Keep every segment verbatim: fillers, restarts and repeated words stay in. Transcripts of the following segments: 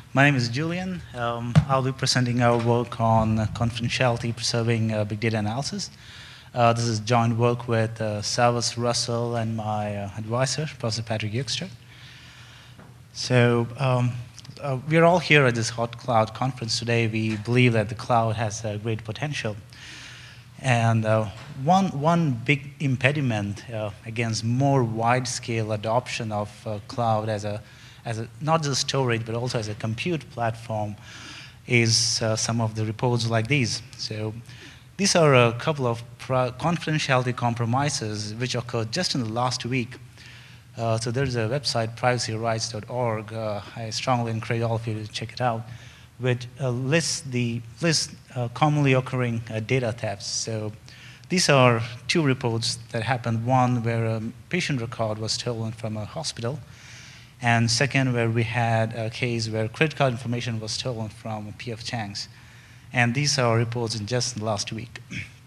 My name is Julian. Um, I'll be presenting our work on uh, confidentiality preserving uh, big data analysis. Uh, this is joint work with uh, Savas Russell and my uh, advisor, Professor Patrick Eugster. So um, uh, we're all here at this Hot Cloud conference today. We believe that the cloud has a great potential. And uh, one, one big impediment uh, against more wide-scale adoption of uh, cloud as a as a, not just storage, but also as a compute platform, is uh, some of the reports like these. So these are a couple of confidentiality compromises which occurred just in the last week. Uh, so there's a website, privacy rights dot org. Uh, I strongly encourage all of you to check it out, which uh, lists the lists uh, commonly occurring uh, data thefts. So these are two reports that happened. One where a patient record was stolen from a hospital, and second, where we had a case where credit card information was stolen from P F Chang's. And these are reports in just the last week.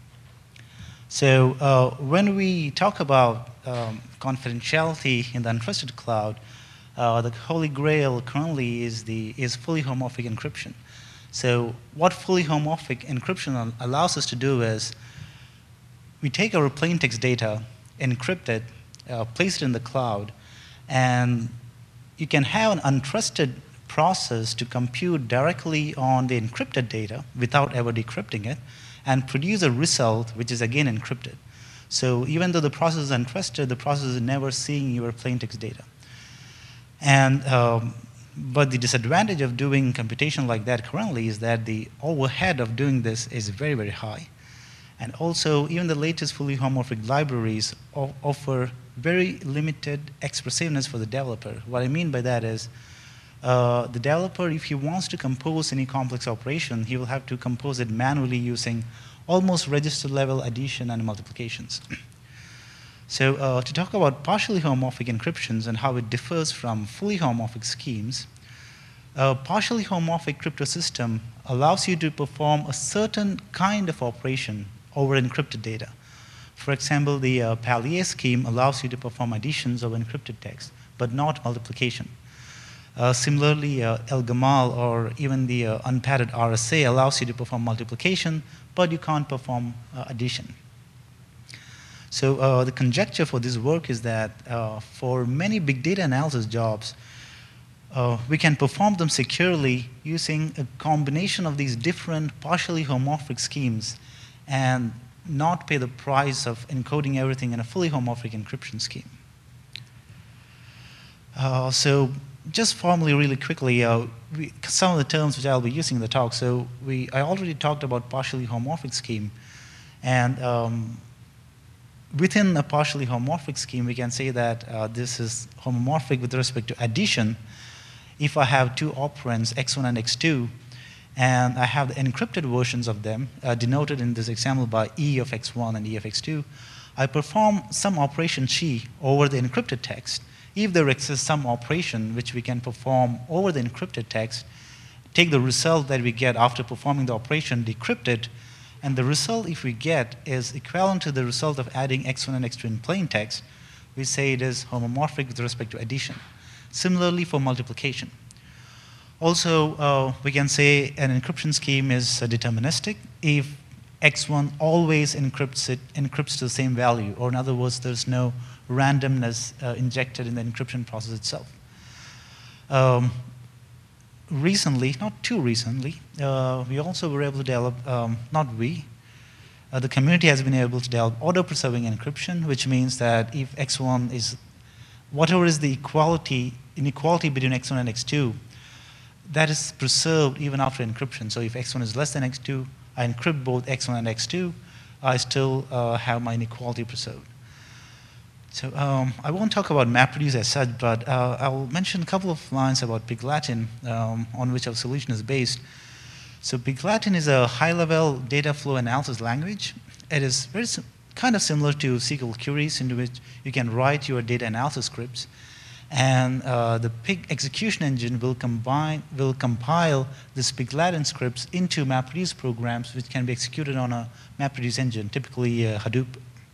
So uh, when we talk about um, confidentiality in the untrusted cloud, uh, the holy grail currently is, the, is fully homomorphic encryption. So what fully homomorphic encryption allows us to do is we take our plain text data, encrypt it, uh, place it in the cloud, and you can have an untrusted process to compute directly on the encrypted data without ever decrypting it and produce a result which is again encrypted. So even though the process is untrusted, the process is never seeing your plain text data. And, um, but the disadvantage of doing computation like that currently is that the overhead of doing this is very, very high. And also, even the latest fully homomorphic libraries offer very limited expressiveness for the developer. What I mean by that is, uh, the developer, if he wants to compose any complex operation, he will have to compose it manually using almost register level addition and multiplications. So uh, to talk about partially homomorphic encryptions and how it differs from fully homomorphic schemes, a partially homomorphic crypto system allows you to perform a certain kind of operation over encrypted data. For example, the uh, Pallier scheme allows you to perform additions over encrypted text, but not multiplication. Uh, similarly, uh, El Gamal or even the uh, unpadded R S A allows you to perform multiplication, but you can't perform uh, addition. So uh, the conjecture for this work is that uh, for many big data analysis jobs, uh, we can perform them securely using a combination of these different partially homomorphic schemes and not pay the price of encoding everything in a fully homomorphic encryption scheme. Uh, so just formally, really quickly, uh, we, some of the terms which I'll be using in the talk. So we, I already talked about partially homomorphic scheme. And um, within a partially homomorphic scheme, we can say that uh, this is homomorphic with respect to addition. If I have two operands, x one and x two, and I have the encrypted versions of them, uh, denoted in this example by E of x one and E of x two. I perform some operation chi over the encrypted text. If there exists some operation which we can perform over the encrypted text, take the result that we get after performing the operation, decrypt it, and the result if we get is equivalent to the result of adding x one and x two in plain text, we say it is homomorphic with respect to addition. Similarly for multiplication. Also, uh, we can say an encryption scheme is uh, deterministic if x one always encrypts it, encrypts to the same value, or in other words, there's no randomness uh, injected in the encryption process itself. Um, recently, not too recently, uh, we also were able to develop, um, not we, uh, the community has been able to develop auto-preserving encryption, which means that if x one is, whatever is the equality, inequality between x one and x two, that is preserved even after encryption. So if x one is less than x two, I encrypt both x one and x two, I still uh, have my inequality preserved. So um, I won't talk about MapReduce as such, but uh, I'll mention a couple of lines about Pig Latin um, on which our solution is based. So Pig Latin is a high-level data flow analysis language. It is very kind of similar to S Q L queries in which you can write your data analysis scripts. And uh, the Pig execution engine will combine, will compile this Pig Latin scripts into MapReduce programs, which can be executed on a MapReduce engine, typically uh, Hadoop.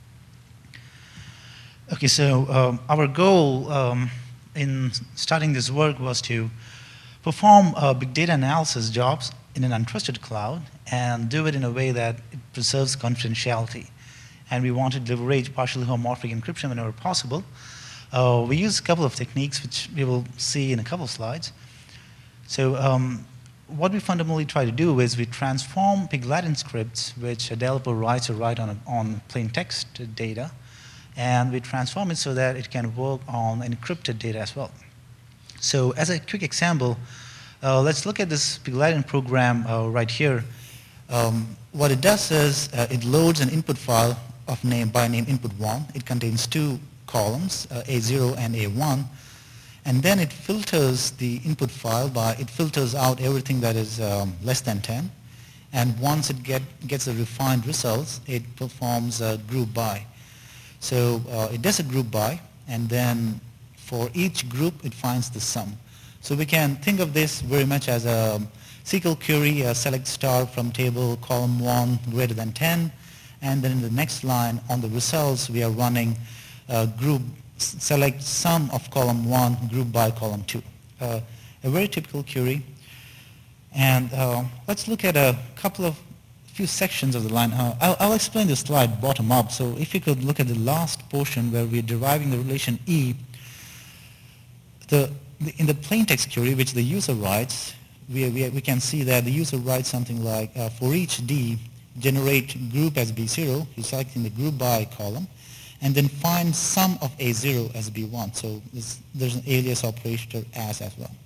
Okay, so um, our goal um, in starting this work was to perform uh, big data analysis jobs in an untrusted cloud and do it in a way that it preserves confidentiality. And we want to leverage partially homomorphic encryption whenever possible. Uh, we use a couple of techniques, which we will see in a couple of slides. So um, what we fundamentally try to do is we transform Pig Latin scripts, which a developer writes or write on, a, on plain text data, and we transform it so that it can work on encrypted data as well. So as a quick example, uh, let's look at this Pig Latin program uh, right here. Um, what it does is uh, it loads an input file of name by name input one. It contains two columns, uh, A zero and A one, and then it filters the input file by, it filters out everything that is um, less than ten, and once it get, gets the refined results, it performs a group by. So uh, it does a group by, and then for each group it finds the sum. So we can think of this very much as a S Q L query, a select star from table column one greater than ten, and then in the next line on the results we are running uh, group select sum of column one group by column two. Uh, a very typical query. And uh, let's look at a couple of few sections of the line. Uh, I'll, I'll explain this slide bottom up. So if you could look at the last portion where we're deriving the relation E, the, the, in the plain text query which the user writes, we, we, we can see that the user writes something like uh, for each D, generate group as B zero, he's selecting the group by column, and then find sum of A zero as B one. So this, there's an alias operator as as well.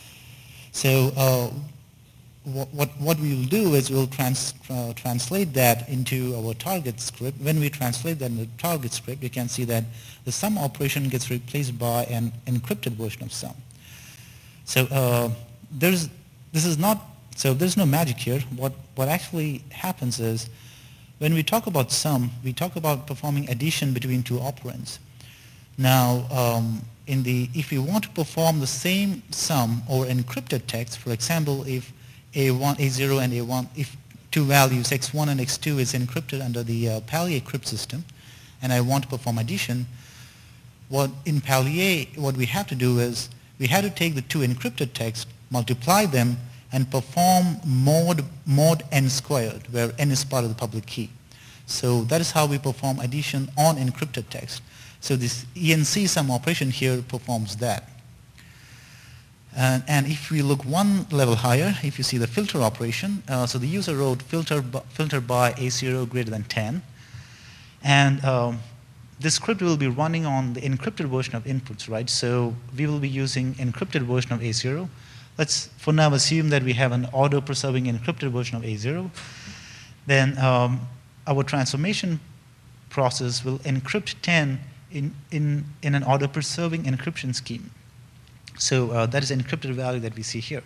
So uh, what, what, what we will do is we'll trans, uh, translate that into our target script. When we translate that in the target script, you can see that the sum operation gets replaced by an encrypted version of sum. So uh, there's, this is not, so there's no magic here. What, what actually happens is when we talk about sum, we talk about performing addition between two operands. Now, um, in the, if we want to perform the same sum over encrypted text, for example, if A one, A zero and A one, if two values X one and X two is encrypted under the uh, Palier crypt system, and I want to perform addition, what in Palier, what we have to do is we have to take the two encrypted texts, multiply them, and perform mod, mod n squared, where n is part of the public key. So that is how we perform addition on encrypted text. So this E N C sum operation here performs that. And, and if we look one level higher, if you see the filter operation, uh, so the user wrote filter, filter by A zero greater than ten. And um, this script will be running on the encrypted version of inputs, right? So we will be using encrypted version of A zero. Let's for now assume that we have an auto-preserving encrypted version of A zero. Then um, our transformation process will encrypt ten in, in, in an auto-preserving encryption scheme. So uh, that is an encrypted value that we see here.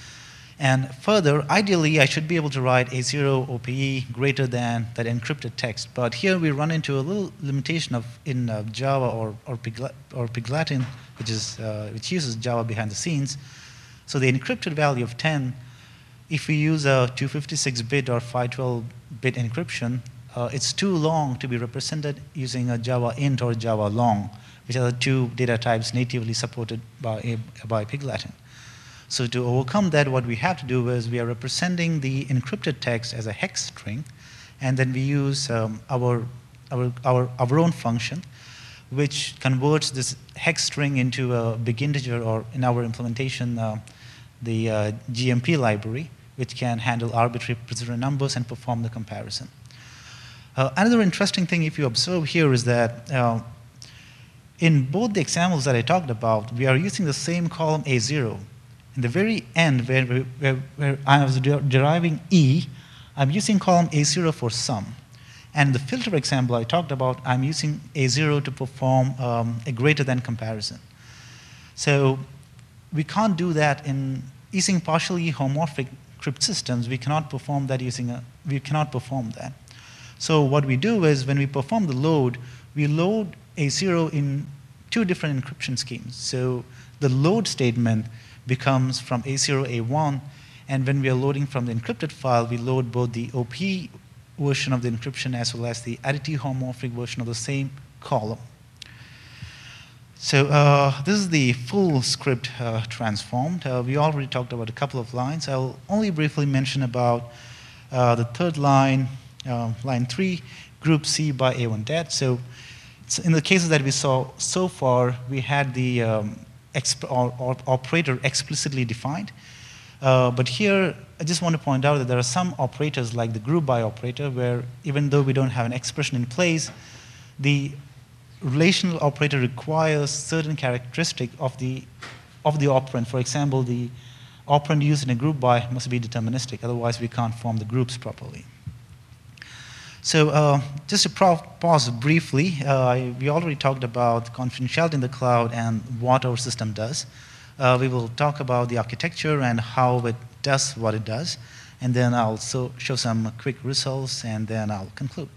And further, ideally, I should be able to write A zero O P E greater than that encrypted text. But here we run into a little limitation of in uh, Java or or, Pigla or Pig Latin, which is uh, which uses Java behind the scenes. So the encrypted value of ten, if we use a two fifty-six bit or five twelve bit encryption, uh, it's too long to be represented using a Java int or Java long, which are the two data types natively supported by, by Pig Latin. So to overcome that, what we have to do is we are representing the encrypted text as a hex string, and then we use um, our, our, our, our own function, which converts this hex string into a big integer, or in our implementation, uh, the uh, G M P library, which can handle arbitrary prisoner numbers and perform the comparison. Uh, another interesting thing, if you observe here, is that uh, in both the examples that I talked about, we are using the same column A zero. In the very end, where, where, where I was de deriving E, I'm using column A zero for sum. And the filter example I talked about, I'm using A zero to perform um, a greater than comparison. So we can't do that in using partially homomorphic crypt systems. We cannot perform that using a, we cannot perform that. So what we do is when we perform the load, we load A zero in two different encryption schemes. So the load statement becomes from A zero, A one, and when we are loading from the encrypted file, we load both the O P version of the encryption as well as the additive homomorphic version of the same column. So uh, this is the full script uh, transformed. Uh, we already talked about a couple of lines. I'll only briefly mention about uh, the third line, uh, line three, group C by A one det. So in the cases that we saw so far, we had the um, exp or, or operator explicitly defined. Uh, but here, I just want to point out that there are some operators like the group by operator where even though we don't have an expression in place, the relational operator requires certain characteristic of the, of the operand. For example, the operand used in a group by must be deterministic, otherwise we can't form the groups properly. So uh, just to pause briefly, uh, we already talked about confidentiality in the cloud and what our system does. Uh, we will talk about the architecture and how it does what it does, and then I'll so show some quick results, and then I'll conclude.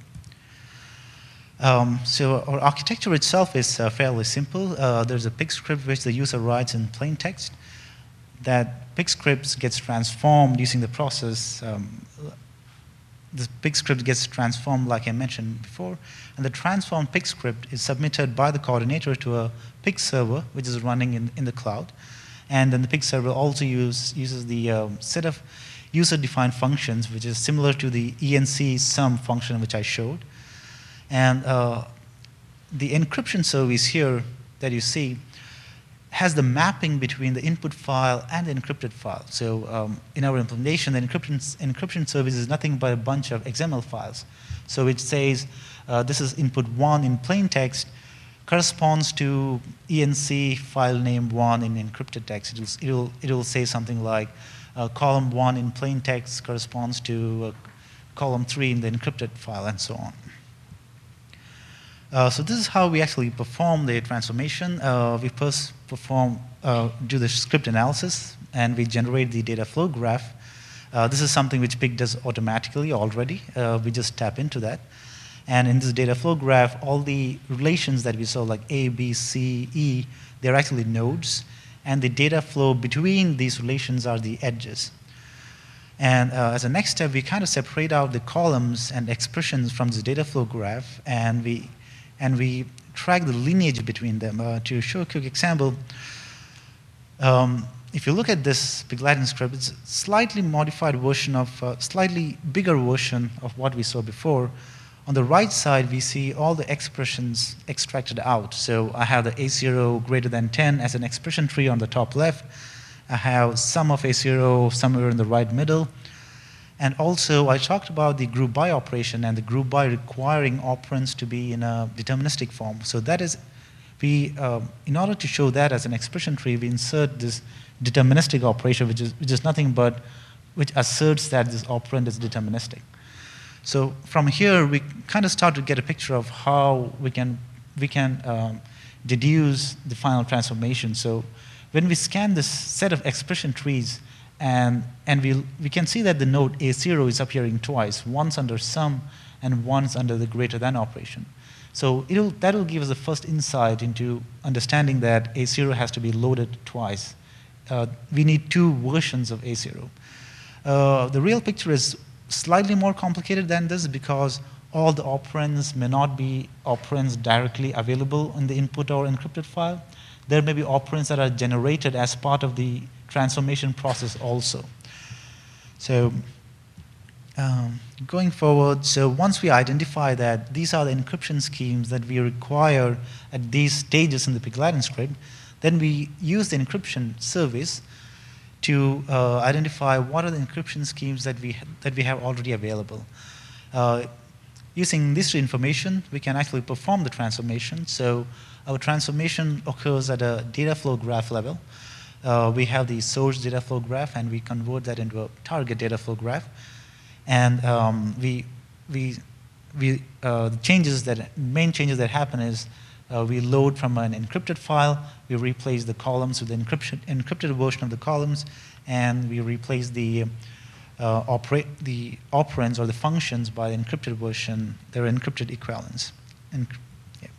Um, so our architecture itself is uh, fairly simple. Uh, there's a pig script which the user writes in plain text. That pig script gets transformed using the process. Um, the pig script gets transformed like I mentioned before, and the transformed pig script is submitted by the coordinator to a pig server which is running in, in the cloud. And then the pig server also use, uses the um, set of user-defined functions which is similar to the E N C sum function which I showed. And uh, the encryption service here that you see has the mapping between the input file and the encrypted file. So um, in our implementation, the encryption, encryption service is nothing but a bunch of X M L files. So it says uh, this is input one in plain text, corresponds to E N C file name one in encrypted text. It'll, it'll, it'll say something like uh, column one in plain text corresponds to uh, column three in the encrypted file, and so on. Uh, so this is how we actually perform the transformation. Uh, we first perform, uh, do the script analysis, and we generate the data flow graph. Uh, this is something which Pig does automatically already. Uh, we just tap into that. And in this data flow graph, all the relations that we saw, like A, B, C, E, they're actually nodes. And the data flow between these relations are the edges. And uh, as a next step, we kind of separate out the columns and expressions from this data flow graph, and we and we track the lineage between them. Uh, to show a quick example, um, if you look at this Pig Latin script, it's a slightly modified version of, uh, slightly bigger version of what we saw before. On the right side, we see all the expressions extracted out. So I have the A zero greater than ten as an expression tree on the top left. I have sum of A zero somewhere in the right middle. And also, I talked about the group by operation and the group by requiring operands to be in a deterministic form. So that is, we, uh, in order to show that as an expression tree, we insert this deterministic operation, which is, which is nothing but, which asserts that this operand is deterministic. So from here, we kind of start to get a picture of how we can, we can um, deduce the final transformation. So when we scan this set of expression trees, And, and we, we can see that the node A zero is appearing twice, once under sum and once under the greater than operation. So it'll, that'll give us the first insight into understanding that A zero has to be loaded twice. Uh, we need two versions of A zero. Uh, the real picture is slightly more complicated than this because all the operands may not be operands directly available in the input or encrypted file. There may be operands that are generated as part of the transformation process also. So um, going forward, so once we identify that these are the encryption schemes that we require at these stages in the Pig Latin script, then we use the encryption service to uh, identify what are the encryption schemes that we, that we have already available. Uh, using this information, we can actually perform the transformation. So our transformation occurs at a data flow graph level. Uh, we have the source data flow graph, and we convert that into a target data flow graph. And um, we, we, we, uh, the changes that, main changes that happen is uh, we load from an encrypted file, we replace the columns with the encryption, encrypted version of the columns, and we replace the, uh, operate, the operands or the functions by the encrypted version, their encrypted equivalents. And, yeah.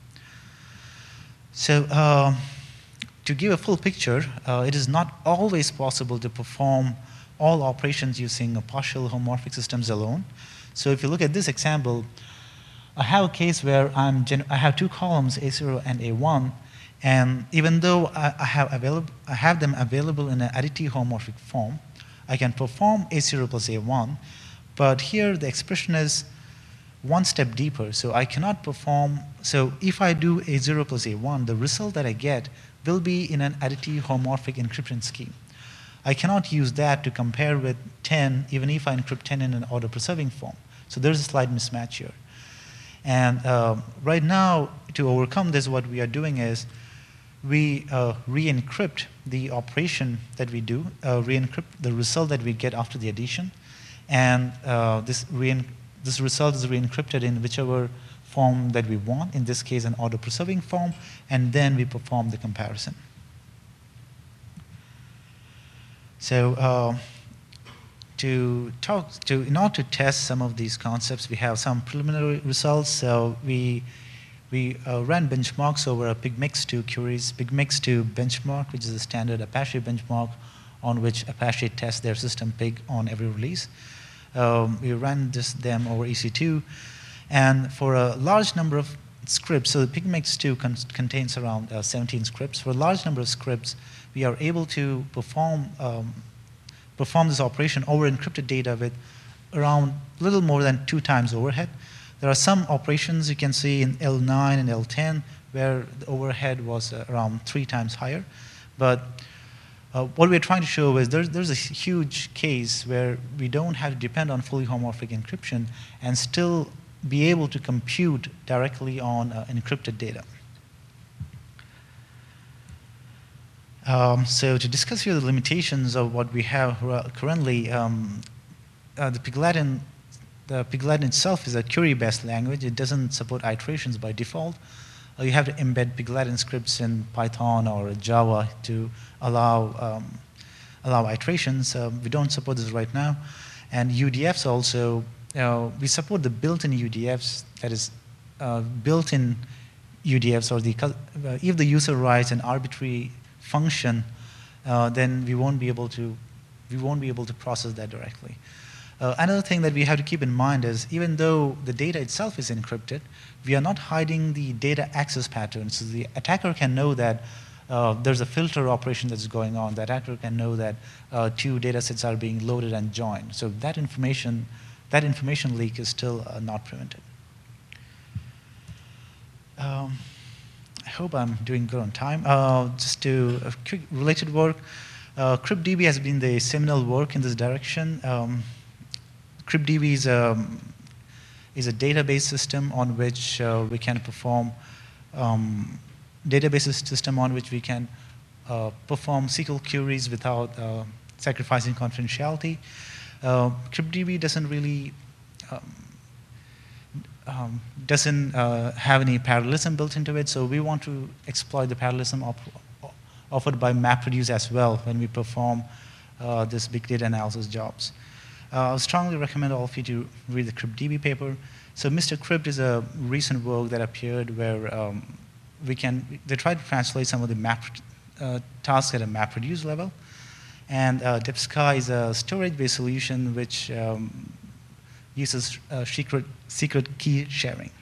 So, uh, to give a full picture, uh, it is not always possible to perform all operations using a partial homomorphic systems alone. So if you look at this example, I have a case where I'm gen I have two columns, A zero and A one, And even though I, I, have available, I have them available in an additive homomorphic form, I can perform A zero plus A one, but here the expression is one step deeper, so I cannot perform, so if I do A zero plus A one, the result that I get will be in an additive homomorphic encryption scheme. I cannot use that to compare with ten, even if I encrypt ten in an order preserving form. So there's a slight mismatch here. And um, right now, to overcome this, what we are doing is we uh, re-encrypt the operation that we do, uh, re-encrypt the result that we get after the addition, and uh, this, re this result is re-encrypted in whichever form that we want, in this case an order preserving form, and then we perform the comparison. So uh, to talk, to, in order to test some of these concepts, we have some preliminary results. So we, we uh, ran benchmarks over a PigMix two queries, PigMix two benchmark, which is a standard Apache benchmark on which Apache tests their system pig on every release. Um, we ran this, them over E C two, and for a large number of scripts, so the PigMix two con contains around uh, seventeen scripts. For a large number of scripts, we are able to perform, um, perform this operation over encrypted data with around a little more than two times overhead. There are some operations you can see in L nine and L ten where the overhead was uh, around three times higher. But uh, what we're trying to show is there's, there's a huge case where we don't have to depend on fully homomorphic encryption and still be able to compute directly on uh, encrypted data. Um, so to discuss here the limitations of what we have currently, um, uh, the Pig-Latin, the Pig-Latin itself is a query-based language. It doesn't support iterations by default. Uh, you have to embed Pig-Latin scripts in Python or Java to allow um, allow iterations. Uh, we don't support this right now, and U D Fs also. Uh, we support the built-in U D Fs. That is, uh, built-in U D Fs, or the uh, if the user writes an arbitrary function, uh, then we won't be able to we won't be able to process that directly. Uh, another thing that we have to keep in mind is even though the data itself is encrypted, we are not hiding the data access pattern. So the attacker can know that uh, there's a filter operation that's going on. The attacker can know that uh, two data sets are being loaded and joined. So that information, that information leak is still uh, not prevented. Um, I hope I'm doing good on time. Uh, just to a quick related work, uh, CryptDB has been the seminal work in this direction. Um, CryptDB is a, is a database system on which uh, we can perform um, database system on which we can uh, perform S Q L queries without uh, sacrificing confidentiality. Uh, CryptDB doesn't really um, Um, doesn't uh, have any parallelism built into it, so we want to exploit the parallelism op offered by MapReduce as well when we perform uh, this big data analysis jobs. Uh, I strongly recommend all of you to read the CryptDB paper. So Mister Crypt is a recent work that appeared where um, we can, they try to translate some of the map uh, tasks at a MapReduce level. And uh, DepSky is a storage-based solution which um, uses uh, secret, secret key sharing.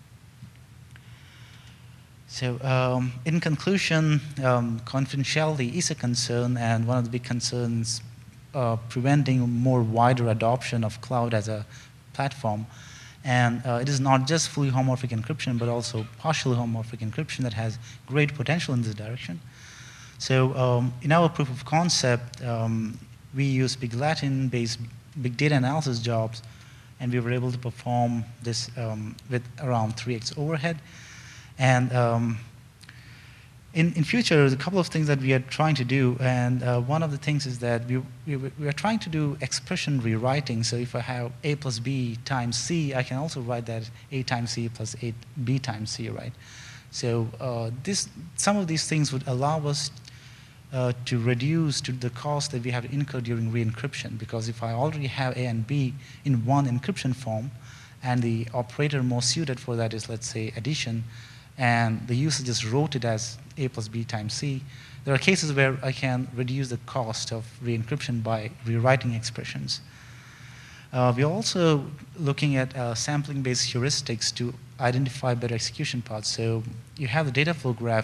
So um, in conclusion, um, confidentiality is a concern, and one of the big concerns uh, preventing more wider adoption of cloud as a platform. And uh, it is not just fully homomorphic encryption, but also partially homomorphic encryption that has great potential in this direction. So um, in our proof of concept, um, we use Pig-Latin-based big data analysis jobs, and we were able to perform this um, with around three X overhead. And um, in, in future, there's a couple of things that we are trying to do, and uh, one of the things is that we, we, we are trying to do expression rewriting. So if I have A plus B times C, I can also write that A times C plus eight B times C, right? So uh, this, some of these things would allow us Uh, to reduce to the cost that we have to incur during re-encryption, because if I already have A and B in one encryption form, and the operator most suited for that is, let's say, addition, and the user just wrote it as A plus B times C, there are cases where I can reduce the cost of re-encryption by rewriting expressions. Uh, we're also looking at uh, sampling-based heuristics to identify better execution paths. So you have the data flow graph.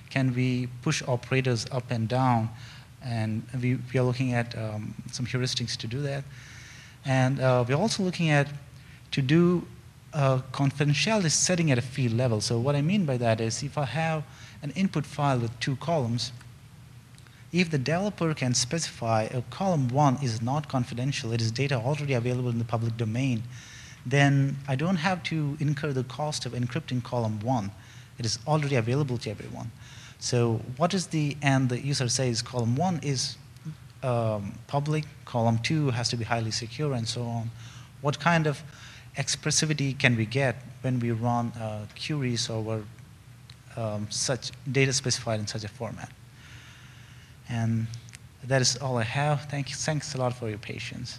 can we push operators up and down? And we, we are looking at um, some heuristics to do that. And uh, we're also looking at to do uh, confidentiality setting at a field level. So what I mean by that is if I have an input file with two columns, if the developer can specify a column one is not confidential, it is data already available in the public domain, then I don't have to incur the cost of encrypting column one. It is already available to everyone. So what is the, and the user says column one is um, public, column two has to be highly secure, and so on. What kind of expressivity can we get when we run uh, queries over um, such data specified in such a format? And that is all I have. Thank you. Thanks a lot for your patience.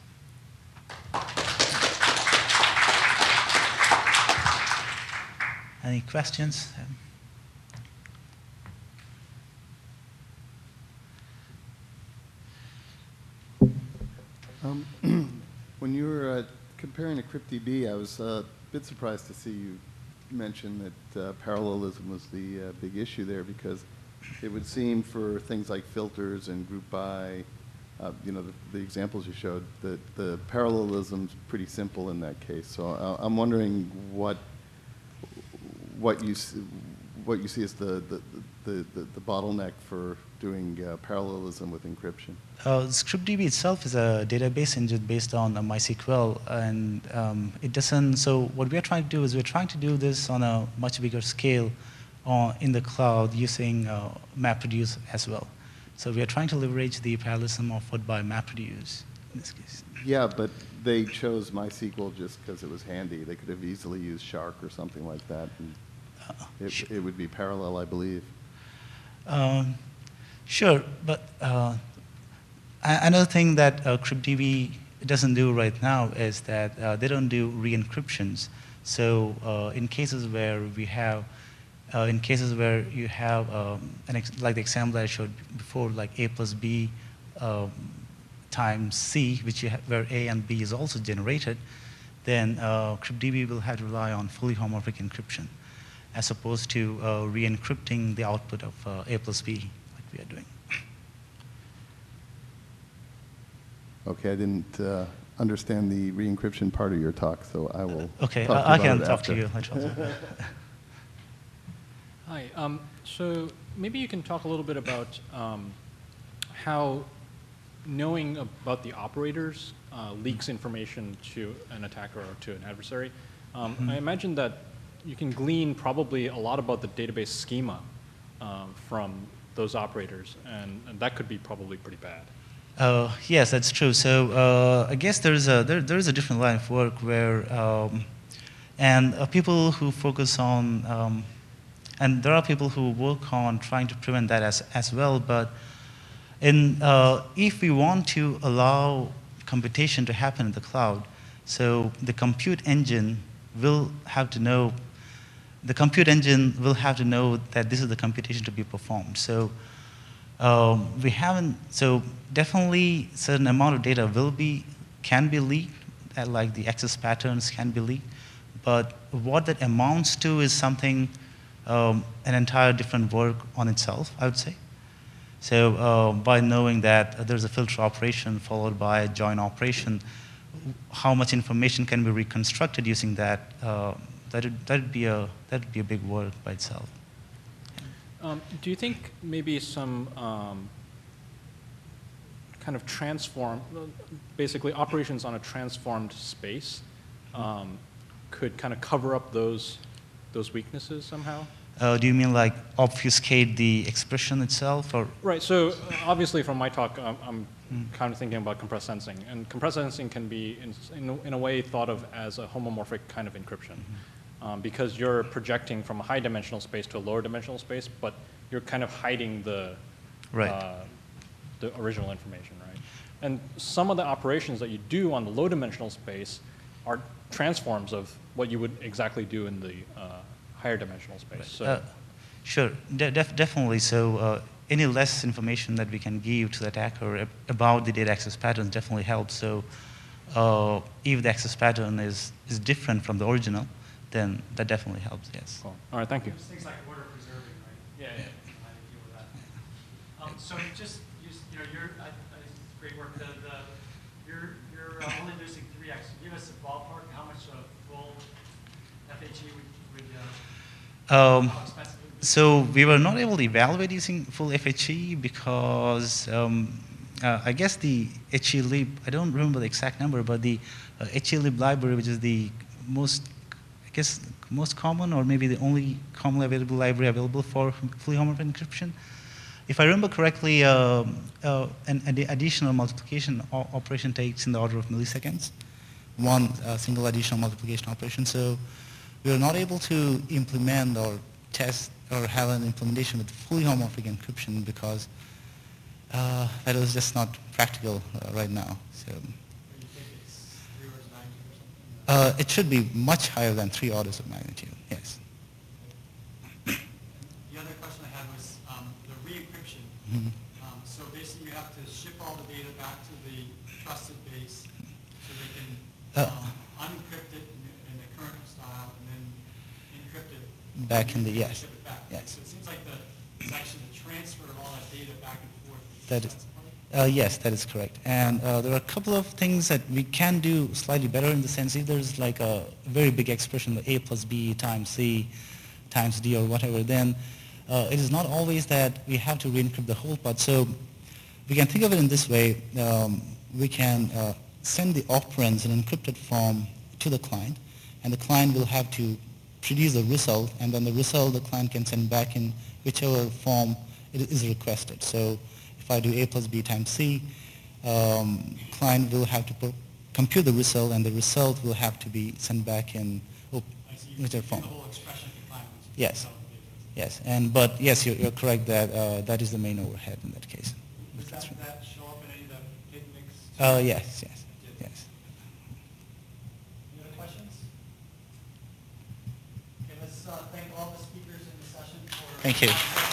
Any questions? Um, when you were uh, comparing to CryptDB, I was uh, a bit surprised to see you mention that uh, parallelism was the uh, big issue there, because it would seem for things like filters and group by, uh, you know, the, the examples you showed, that the parallelism's pretty simple in that case. So uh, I'm wondering what what you see, what you see as the the, the, the, the bottleneck for doing uh, parallelism with encryption. Uh, CryptDB itself is a database engine based on uh, MySQL, and um, it doesn't. So what we are trying to do is we're trying to do this on a much bigger scale, on, in the cloud using uh, MapReduce as well. So we are trying to leverage the parallelism offered by MapReduce in this case. Yeah, but they chose MySQL just because it was handy. They could have easily used Shark or something like that, and uh, it, it would be parallel, I believe. Um, sure, but uh, another thing that uh, CryptDB doesn't do right now is that uh, they don't do re-encryptions. So uh, in cases where we have Uh, in cases where you have, um, an ex like the example that I showed before, like A plus B um, times C, which you have, where A and B is also generated, then uh, CryptDB will have to rely on fully homomorphic encryption, as opposed to uh, re-encrypting the output of uh, A plus B, like we are doing. Okay, I didn't uh, understand the re-encryption part of your talk, so I will. Okay, talk I, I to can talk after. to you later. Hi. Um, so maybe you can talk a little bit about um, how knowing about the operators uh, leaks information to an attacker or to an adversary. Um, mm-hmm. I imagine that you can glean probably a lot about the database schema um, from those operators, and, and that could be probably pretty bad. Uh, yes, that's true. So uh, I guess there's a there, there's a different line of work where, um, and uh, people who focus on. Um, And there are people who work on trying to prevent that as, as well. But in, uh, if we want to allow computation to happen in the cloud, so the compute engine will have to know, the compute engine will have to know that this is the computation to be performed. So um, we haven't, so definitely certain amount of data will be, can be leaked, uh, like the access patterns can be leaked. But what that amounts to is something Um, an entire different work on itself, I would say. So uh, by knowing that uh, there's a filter operation followed by a join operation, how much information can be reconstructed using that? Uh, that would that'd be a that'd be a big work by itself. Yeah. Um, do you think maybe some um, kind of transform, basically operations on a transformed space, um, could kind of cover up those? those weaknesses somehow? Uh, do you mean like obfuscate the expression itself, or? Right. So obviously, from my talk, I'm, I'm mm. kind of thinking about compressed sensing, and compressed sensing can be, in, in, a, in a way, thought of as a homomorphic kind of encryption, mm-hmm. um, because you're projecting from a high-dimensional space to a lower-dimensional space, but you're kind of hiding the right. uh, the original information, right? And some of the operations that you do on the low-dimensional space are transforms of what you would exactly do in the uh, higher dimensional space. Right. So, uh, sure, De def definitely. So uh, any less information that we can give to the attacker about the data access patterns definitely helps. So uh, if the access pattern is, is different from the original, then that definitely helps, yes. Cool. All right, thank you. Things like order preserving, right? Yeah, yeah. so just, you, s- you know, you're, I, I, great work, the, the, you're, you're uh, only losing three X. Give us a ballpark, how much a full F H E would, would, uh, Um, how expensive it would be? So we were not able to evaluate using full F H E because um, uh, I guess the HElib, I don't remember the exact number, but the uh, HElib library, which is the most, I guess, most common or maybe the only commonly available library available for fully homomorphic encryption. If I remember correctly, um, uh, an ad additional multiplication o operation takes in the order of milliseconds, one uh, single additional multiplication operation. So we were not able to implement or test or have an implementation with fully homomorphic encryption because uh, that was just not practical uh, right now. So uh, it should be much higher than three orders of magnitude. Yes. The other question I had was um, the re-encryption. Mhm. Um, so basically, you have to ship all the data back to the trusted base so they can Uh, um, unencrypt it in the, in the current style and then encrypt it. Back in the- and yes. Ship it back. Yes. So it seems like the, it's actually the transfer of all that data back and forth. That is- That's the point. Uh, yes, that is correct. And uh, there are a couple of things that we can do slightly better in the sense if there's like a very big expression, like A plus B times C times D or whatever, then uh, it is not always that we have to re-encrypt the whole part. So we can think of it in this way. Um, we can uh, send the operands in encrypted form to the client, and the client will have to produce a result, and then the result the client can send back in whichever form it is requested. So if I do A plus B times C, um, client will have to put, compute the result, and the result will have to be sent back in oh, Like, so you whichever do form. the whole expression to the client. which is Yes. the data. Yes, and but yes, you're, you're correct that uh, that is the main overhead in that case. Does that, that show up in any of the P I C mix? Uh, yes, yes, yes. Any other questions? Okay, let's uh, thank all the speakers in the session for. Thank you.